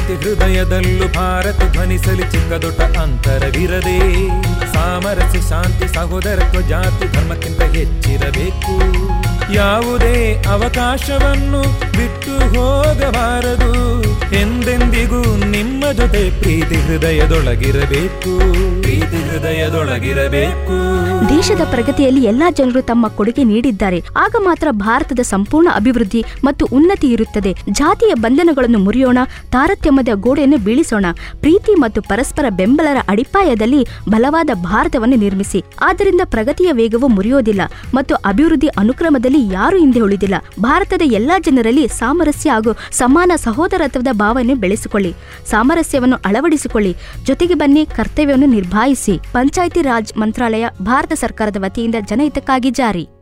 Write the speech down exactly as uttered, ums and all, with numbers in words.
ಪ್ರತಿ ಹೃದಯದಲ್ಲೂ ಭಾರತ ಧ್ವನಿಸಲಿ ಚಿಕ್ಕ ದೊಡ್ಡ ಅಂತರವಿರದೆ. ಸಾಮರಸ್ಯ ಶಾಂತಿ ಸಹೋದರತ್ವ ಜಾತಿ ಧರ್ಮಕ್ಕಿಂತ ಹೆಚ್ಚಿರಬೇಕು. ಯಾವುದೇ ಅವಕಾಶವನ್ನು ಬಿಟ್ಟು ಹೋಗಬಾರದು. ಎಂದೆಂದಿಗೂ ನಿಮ್ಮ ಜೊತೆ ಪ್ರೀತಿ ಹೃದಯದೊಳಗಿರಬೇಕು. ಪ್ರೀತಿ ಹೃದಯದೊಳಗಿರಬೇಕು. ದೇಶದ ಪ್ರಗತಿಯಲ್ಲಿ ಎಲ್ಲಾ ಜನರು ತಮ್ಮ ಕೊಡುಗೆ ನೀಡಿದ್ದಾರೆ. ಆಗ ಮಾತ್ರ ಭಾರತದ ಸಂಪೂರ್ಣ ಅಭಿವೃದ್ಧಿ ಮತ್ತು ಉನ್ನತಿ ಇರುತ್ತದೆ. ಜಾತಿಯ ಬಂಧನಗಳನ್ನು ಮುರಿಯೋಣ, ತಾರತಮ್ಯದ ಗೋಡೆಯನ್ನು ಬೀಳಿಸೋಣ. ಪ್ರೀತಿ ಮತ್ತು ಪರಸ್ಪರ ಬೆಂಬಲರ ಅಡಿಪಾಯದಲ್ಲಿ ಬಲವಾದ ಭಾರತವನ್ನು ನಿರ್ಮಿಸಿ. ಆದ್ದರಿಂದ ಪ್ರಗತಿಯ ವೇಗವು ಮುರಿಯೋದಿಲ್ಲ ಮತ್ತು ಅಭಿವೃದ್ಧಿ ಅನುಕ್ರಮದಲ್ಲಿ ಯಾರು ಹಿಂದೆ ಉಳಿದಿಲ್ಲ. ಭಾರತದ ಎಲ್ಲಾ ಜನರಲ್ಲಿ ಸಾಮರಸ್ಯ ಹಾಗೂ ಸಮಾನ ಸಹೋದರತ್ವದ ಭಾವನೆ ಬೆಳೆಸಿಕೊಳ್ಳಿ. ಸಾಮರಸ್ಯವನ್ನು ಅಳವಡಿಸಿಕೊಳ್ಳಿ. ಜೊತೆಗೆ ಬನ್ನಿ, ಕರ್ತವ್ಯವನ್ನು ನಿರ್ಭಾಯಿಸಿ. ಪಂಚಾಯಿತಿ ರಾಜ್ ಮಂತ್ರಾಲಯ, ಭಾರತ ಸರ್ಕಾರದ ವತಿಯಿಂದ ಜನಹಿತಕ್ಕಾಗಿ ಜಾರಿ.